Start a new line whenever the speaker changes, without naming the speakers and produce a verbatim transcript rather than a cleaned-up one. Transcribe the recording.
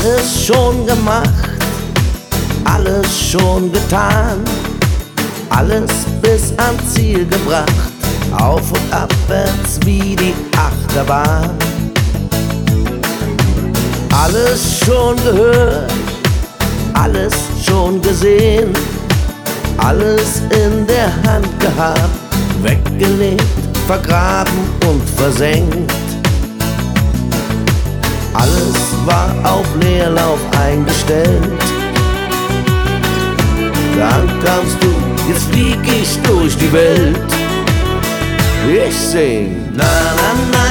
Alles schon gemacht, alles schon getan, alles bis ans Ziel gebracht, auf und abwärts wie die Achterbahn. Alles schon gehört, alles schon gesehen, alles in der Hand gehabt, weggelegt, vergraben und versenkt. Alles war auf Leerlauf eingestellt. Dann kamst du, jetzt flieg ich durch die Welt. Ich sing na na na